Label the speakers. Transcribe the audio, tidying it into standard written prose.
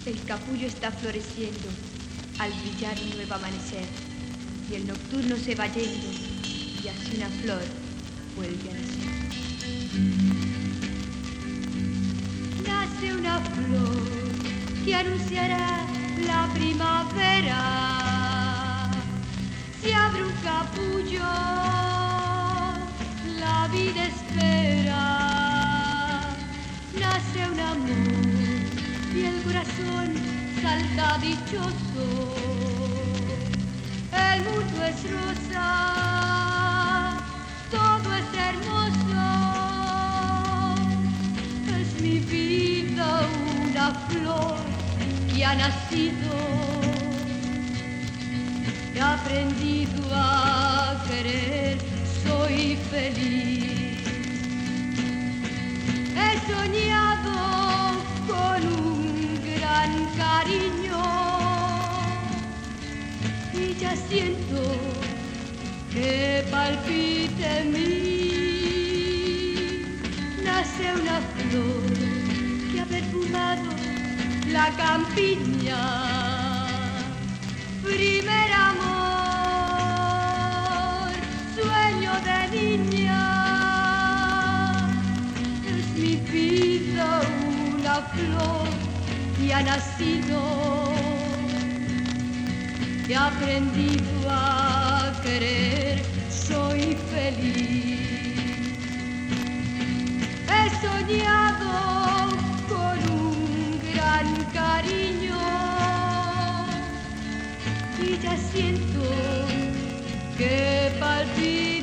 Speaker 1: El capullo está floreciendo al brillar un nuevo amanecer, y el nocturno se va yendo, y así una flor vuelve a nacer. Nace una flor que anunciará la primavera. Se abre un capullo, la vida espera. Nace un amor y el corazón salta dichoso. El mundo es rosa, todo es hermoso. Es mi vida una flor que ha nacido. He aprendido a querer, soy feliz. He soñado con un gran cariño y ya siento que palpita en mí. Nace una flor que ha perfumado la campiña. Primer amor, sueño de niña. Es mi vida una flor que ha nacido. He aprendido a querer, soy feliz. He soñado con un gran cariño y ya siento que palpita